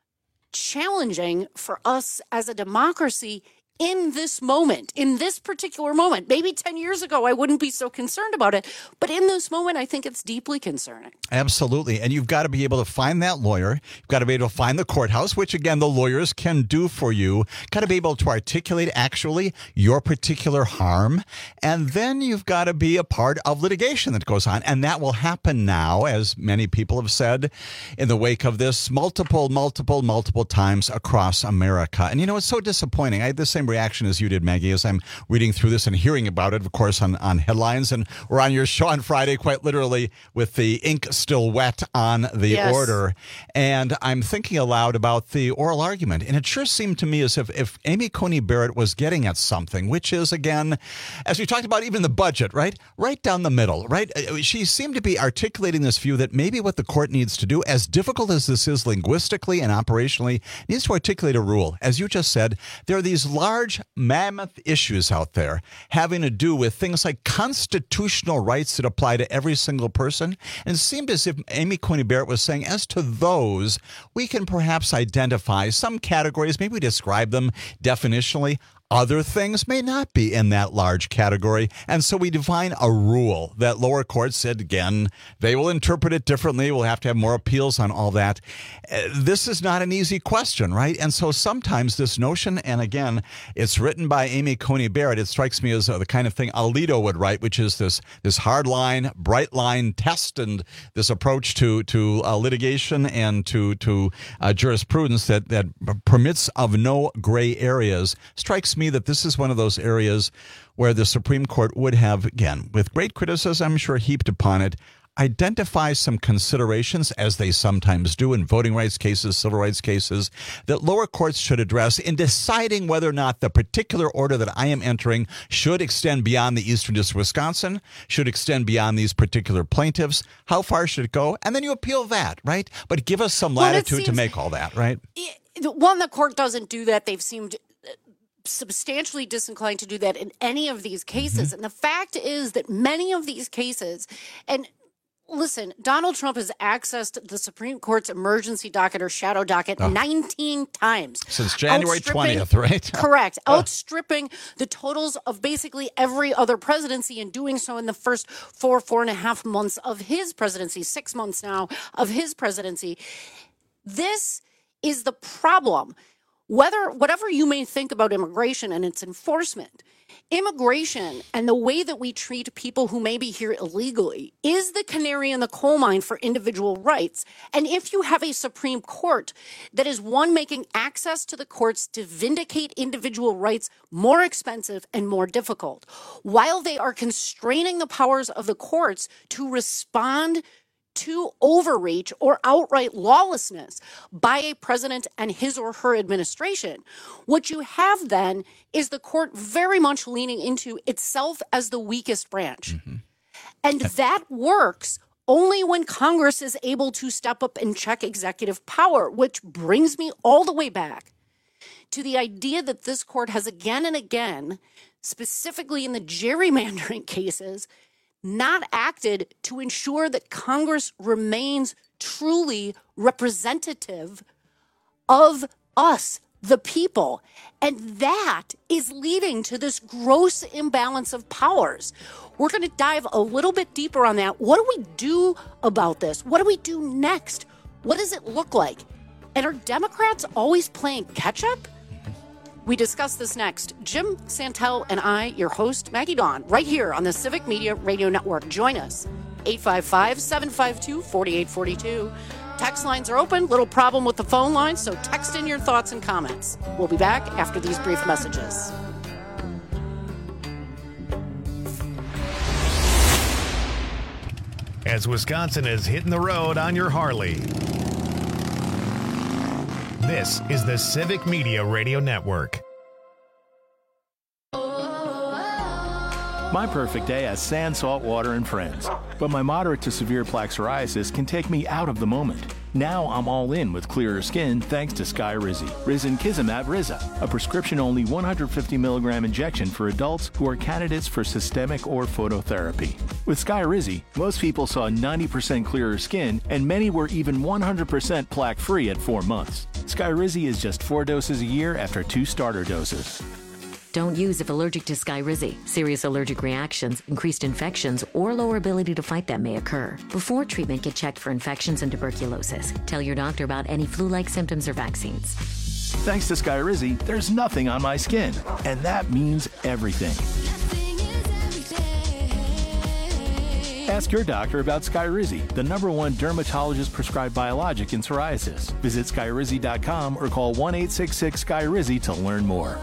challenging for us as a democracy in this moment, in this particular moment. Maybe ten years ago, I wouldn't be so concerned about it. But in this moment, I think it's deeply concerning. Absolutely. And you've got to be able to find that lawyer. You've got to be able to find the courthouse, which, again, the lawyers can do for you. Got to be able to articulate, actually, your particular harm. And then you've got to be a part of litigation that goes on. And that will happen now, as many people have said, in the wake of this multiple, multiple, multiple times across America. And, you know, it's so disappointing. I had the same reaction as you did, Maggie, as I'm reading through this and hearing about it, of course, on, on headlines. And we're on your show on Friday, quite literally, with the ink still wet on the yes. order. And I'm thinking aloud about the oral argument. And it sure seemed to me as if, if Amy Coney Barrett was getting at something, which is, again, as we talked about even the budget, right? Right down the middle, right? She seemed to be articulating this view that maybe what the court needs to do, as difficult as this is linguistically and operationally, needs to articulate a rule. As you just said, there are these large Large mammoth issues out there having to do with things like constitutional rights that apply to every single person. And it seemed as if Amy Coney Barrett was saying, as to those, we can perhaps identify some categories, maybe describe them definitionally. Other things may not be in that large category. And so we define a rule that lower courts said, again, they will interpret it differently. We'll have to have more appeals on all that. Uh, this is not an easy question, right? And so sometimes this notion, and again, it's written by Amy Coney Barrett. It strikes me as uh, the kind of thing Alito would write, which is this this hard line, bright line test and this approach to to uh, litigation and to, to uh, jurisprudence that, that permits of no gray areas. Strikes me that this is one of those areas where the Supreme Court would have, again, with great criticism, I'm sure, heaped upon it, identify some considerations, as they sometimes do in voting rights cases, civil rights cases, that lower courts should address in deciding whether or not the particular order that I am entering should extend beyond the Eastern District of Wisconsin, should extend beyond these particular plaintiffs. How far should it go? And then you appeal that, right? But give us some latitude well, seems, to make all that, right? One, the court doesn't do that. They've seemed substantially disinclined to do that in any of these cases. Mm-hmm. And the fact is that many of these cases, and listen, Donald Trump has accessed the Supreme Court's emergency docket or shadow docket oh. nineteen times. Since January twentieth, right? Correct. Outstripping the totals of basically every other presidency and doing so in the first four, four and a half months of his presidency, six months now of his presidency. This is the problem. Whether whatever you may think about immigration and its enforcement, immigration and the way that we treat people who may be here illegally is the canary in the coal mine for individual rights. And if you have a Supreme Court that is one making access to the courts to vindicate individual rights more expensive and more difficult, while they are constraining the powers of the courts to respond to overreach or outright lawlessness by a president and his or her administration, what you have then is the court very much leaning into itself as the weakest branch. Mm-hmm. And that works only when Congress is able to step up and check executive power, which brings me all the way back to the idea that this court has again and again, specifically in the gerrymandering cases, not acted to ensure that Congress remains truly representative of us, the people. And that is leading to this gross imbalance of powers. We're going to dive a little bit deeper on that. What do we do about this? What do we do next? What does it look like? And are Democrats always playing catch up? We discuss this next. Jim Santel and I, your host, Maggie Dawn, right here on the Civic Media Radio Network. Join us, eight five five, seven five two, four eight four two. Text lines are open. Little problem with the phone line, so text in your thoughts and comments. We'll be back after these brief messages. As Wisconsin is hitting the road on your Harley. This is the Civic Media Radio Network. My perfect day has sand, salt, water, and friends. But my moderate to severe plaque psoriasis can take me out of the moment. Now I'm all in with clearer skin thanks to Skyrizi. Risankizumab Riza, a prescription-only one hundred fifty milligram injection for adults who are candidates for systemic or phototherapy. With Skyrizi, most people saw ninety percent clearer skin, and many were even one hundred percent plaque-free at four months. Skyrizi is just four doses a year after two starter doses. Don't use if allergic to Skyrizi. Serious allergic reactions, increased infections, or lower ability to fight them may occur. Before treatment, get checked for infections and tuberculosis. Tell your doctor about any flu-like symptoms or vaccines. Thanks to Skyrizi, there's nothing on my skin, and that means everything. Ask your doctor about Skyrizi, the number one dermatologist-prescribed biologic in psoriasis. Visit Skyrizi dot com or call one eight six six Skyrizi to learn more.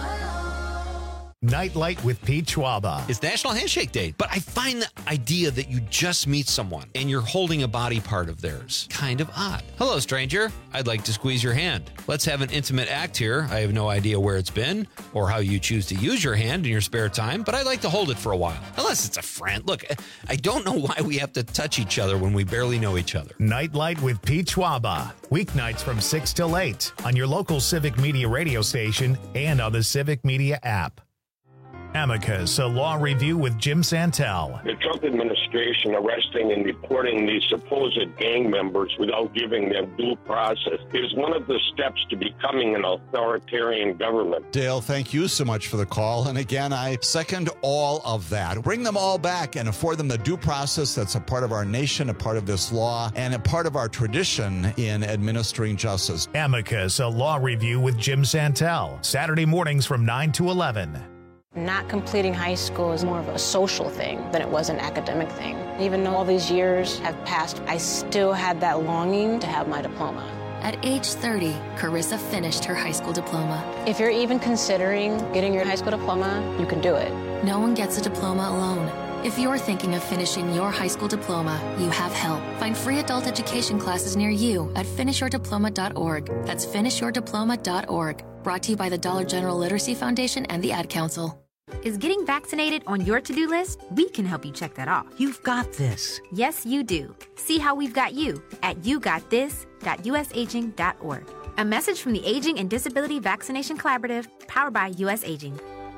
Nightlight with Pete Schwaba. It's National Handshake Day, but I find the idea that you just meet someone and you're holding a body part of theirs kind of odd. Hello, stranger. I'd like to squeeze your hand. Let's have an intimate act here. I have no idea where it's been or how you choose to use your hand in your spare time, but I'd like to hold it for a while. Unless it's a friend. Look, I don't know why we have to touch each other when we barely know each other. Nightlight with Pete Schwaba. Weeknights from six till eight on your local Civic Media radio station and on the Civic Media app. Amicus, a law review with Jim Santel. The Trump administration arresting and deporting these supposed gang members without giving them due process is one of the steps to becoming an authoritarian government. Dale, thank you so much for the call. And again, I second all of that. Bring them all back and afford them the due process that's a part of our nation, a part of this law, and a part of our tradition in administering justice. Amicus, a law review with Jim Santel. Saturday mornings from nine to eleven. Not completing high school is more of a social thing than it was an academic thing. Even though all these years have passed, I still had that longing to have my diploma. At age thirty, Carissa finished her high school diploma. If you're even considering getting your high school diploma, you can do it. No one gets a diploma alone. If you're thinking of finishing your high school diploma, you have help. Find free adult education classes near you at finish your diploma dot org. That's finish your diploma dot org. Brought to you by the Dollar General Literacy Foundation and the Ad Council. Is getting vaccinated on your to-do list? We can help you check that off. You've got this. Yes, you do. See how we've got you at you got this dot u s aging dot org. A message from the Aging and Disability Vaccination Collaborative, powered by U S Aging.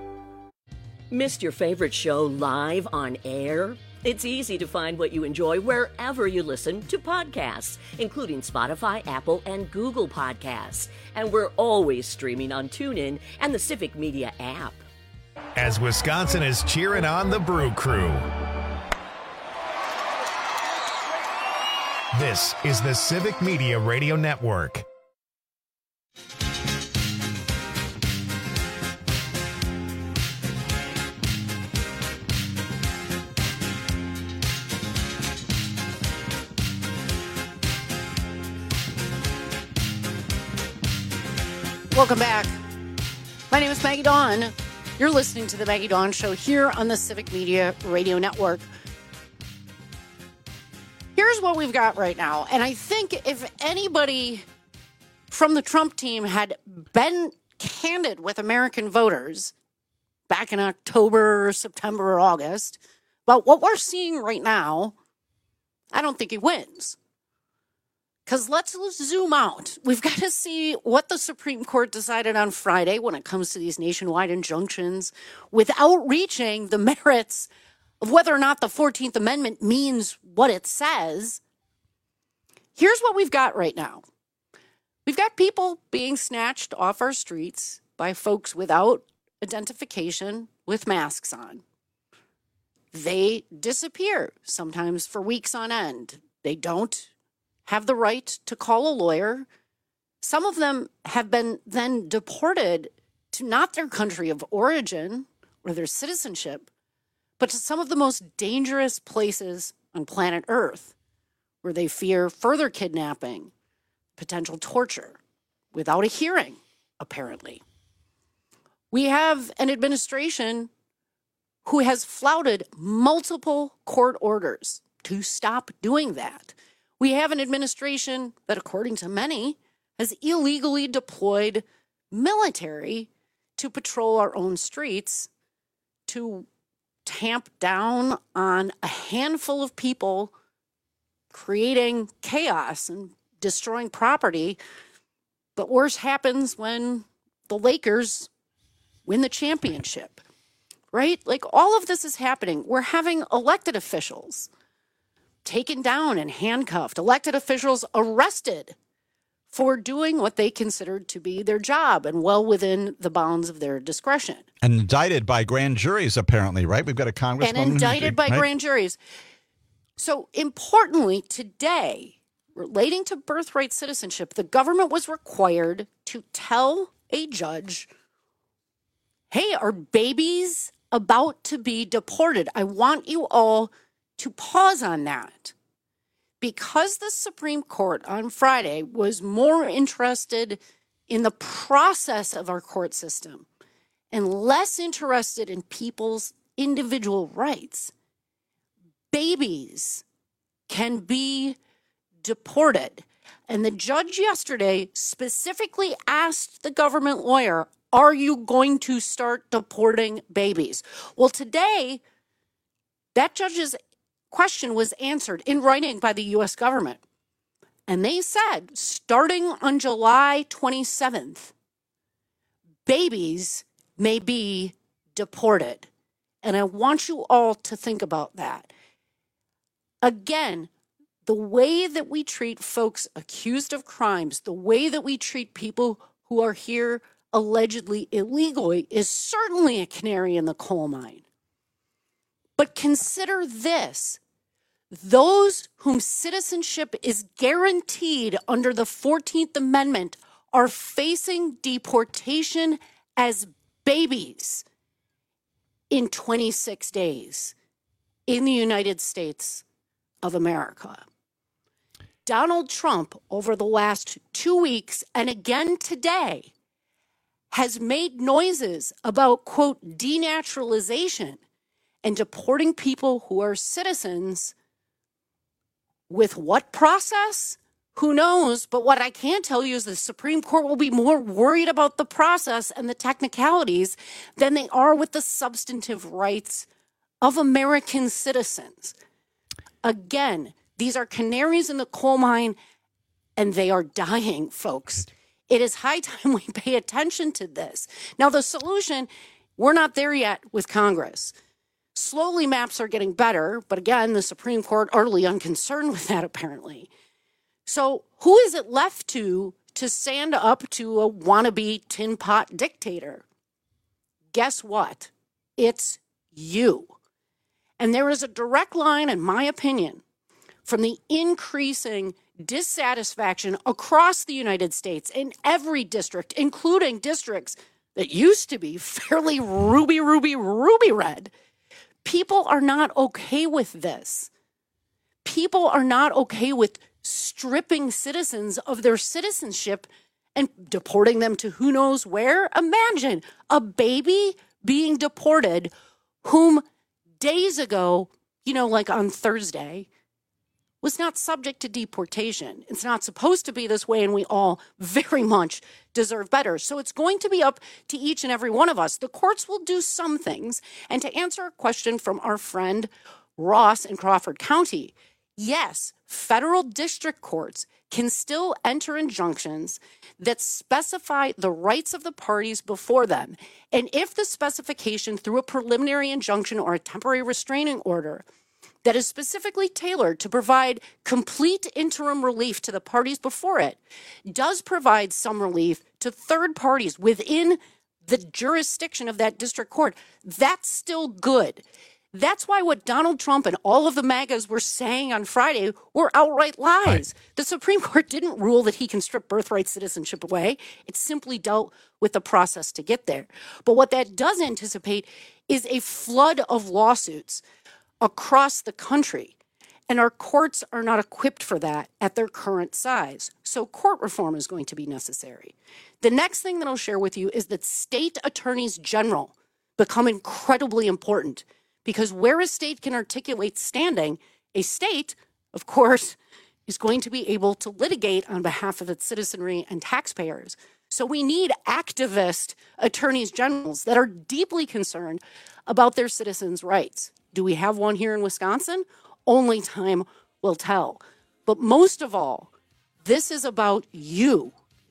Missed your favorite show live on air? It's easy to find what you enjoy wherever you listen to podcasts, including Spotify, Apple, and Google Podcasts. And we're always streaming on TuneIn and the Civic Media app. As Wisconsin is cheering on the Brew Crew. This is the Civic Media Radio Network. Welcome back. My name is Maggie Dawn. You're listening to the Maggie Dawn Show here on the Civic Media Radio Network. Here's what we've got right now. And I think if anybody from the Trump team had been candid with American voters back in October, September, or August about what we're seeing right now, I don't think he wins. Because let's zoom out. We've got to see what the Supreme Court decided on Friday when it comes to these nationwide injunctions without reaching the merits of whether or not the fourteenth Amendment means what it says. Here's what we've got right now. We've got people being snatched off our streets by folks without identification with masks on. They disappear, sometimes for weeks on end. They don't have the right to call a lawyer. Some of them have been then deported to not their country of origin or their citizenship, but to some of the most dangerous places on planet Earth, where they fear further kidnapping, potential torture, without a hearing, apparently. We have an administration who has flouted multiple court orders to stop doing that. We have an administration that, according to many, has illegally deployed military to patrol our own streets, to tamp down on a handful of people creating chaos and destroying property. But worse happens when the Lakers win the championship, right? Like, all of this is happening. We're having elected officials taken down and handcuffed, elected officials arrested for doing what they considered to be their job and well within the bounds of their discretion. And indicted by grand juries, apparently, right? We've got a congresswoman. And indicted by right? grand juries. So importantly, today, relating to birthright citizenship, the government was required to tell a judge, hey, are babies about to be deported? I want you all to pause on that. Because the Supreme Court on Friday was more interested in the process of our court system and less interested in people's individual rights, babies can be deported. And the judge yesterday specifically asked the government lawyer, are you going to start deporting babies? Well, today, that judge's question was answered in writing by the U S government. And they said, starting on July twenty-seventh, babies may be deported. And I want you all to think about that. Again, the way that we treat folks accused of crimes, the way that we treat people who are here allegedly illegally, is certainly a canary in the coal mine. But consider this. Those whom citizenship is guaranteed under the fourteenth Amendment are facing deportation as babies in twenty-six days in the United States of America. Donald Trump, over the last two weeks and again today, has made noises about, quote, denaturalization and deporting people who are citizens. With what process? Who knows? But what I can tell you is the Supreme Court will be more worried about the process and the technicalities than they are with the substantive rights of American citizens. Again, these are canaries in the coal mine, and they are dying, folks. It is high time we pay attention to this. Now, the solution, we're not there yet with Congress. Slowly, maps are getting better, but again, the Supreme Court utterly unconcerned with that, apparently. So who is it left to to stand up to a wannabe tin pot dictator? Guess what? It's you. And there is a direct line, in my opinion, from the increasing dissatisfaction across the United States in every district, including districts that used to be fairly ruby, ruby, ruby red. People are not okay with this. People are not okay with stripping citizens of their citizenship and deporting them to who knows where. Imagine a baby being deported whom days ago, you know, like on Thursday, was not subject to deportation. It's not supposed to be this way, and we all very much deserve better. So it's going to be up to each and every one of us. The courts will do some things. And to answer a question from our friend Ross in Crawford County, yes, federal district courts can still enter injunctions that specify the rights of the parties before them. And if the specification through a preliminary injunction or a temporary restraining order that is specifically tailored to provide complete interim relief to the parties before it does provide some relief to third parties within the jurisdiction of that district court. That's still good. That's why what Donald Trump and all of the MAGAs were saying on Friday were outright lies. Right. The Supreme Court didn't rule that he can strip birthright citizenship away. It simply dealt with the process to get there. But what that does anticipate is a flood of lawsuits across the country. And our courts are not equipped for that at their current size. So court reform is going to be necessary. The next thing that I'll share with you is that state attorneys general become incredibly important. Because where a state can articulate standing, a state, of course, is going to be able to litigate on behalf of its citizenry and taxpayers. So we need activist attorneys generals that are deeply concerned about their citizens' rights. Do we have one here in Wisconsin? Only time will tell. But most of all, this is about you.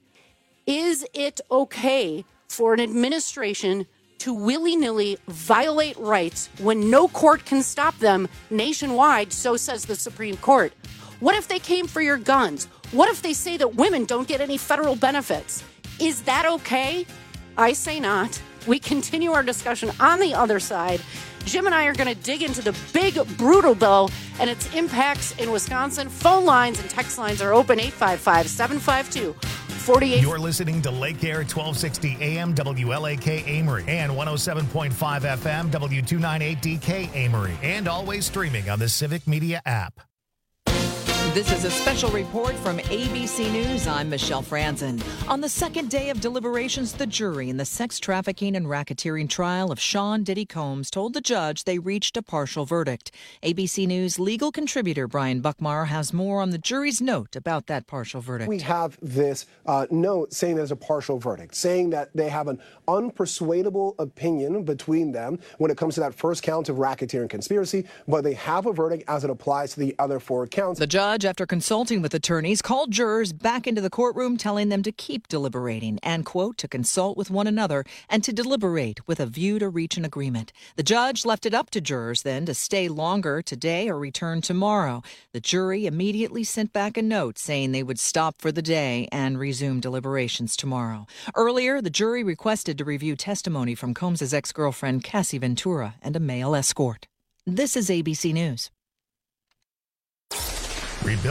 Is it okay for an administration to willy-nilly violate rights when no court can stop them nationwide, so says the Supreme Court? What if they came for your guns? What if they say that women don't get any federal benefits? Is that okay? I say not. We continue our discussion on the other side. Jim and I are going to dig into the big, brutal bill and its impacts in Wisconsin. Phone lines and text lines are open, eight five five, seven five two, four eight. You're listening to Lake Air, twelve sixty A M W L A K Amory and one oh seven point five F M W two ninety-eight D K Amory, and always streaming on the Civic Media app. This is a special report from A B C News. I'm Michelle Franzen. On the second day of deliberations, the jury in the sex trafficking and racketeering trial of Sean Diddy Combs told the judge they reached a partial verdict. A B C News legal contributor Brian Buckmar has more on the jury's note about that partial verdict. We have this uh, note saying there's a partial verdict, saying that they have an unpersuadable opinion between them when it comes to that first count of racketeering conspiracy, but they have a verdict as it applies to the other four counts. The judge, after consulting with attorneys, called jurors back into the courtroom, telling them to keep deliberating and, quote, to consult with one another and to deliberate with a view to reach an agreement. The judge left it up to jurors then to stay longer today or return tomorrow. The jury immediately sent back a note saying they would stop for the day and resume deliberations tomorrow. Earlier, the jury requested to review testimony from Combs' ex-girlfriend Cassie Ventura and a male escort. This is A B C News. Rebuild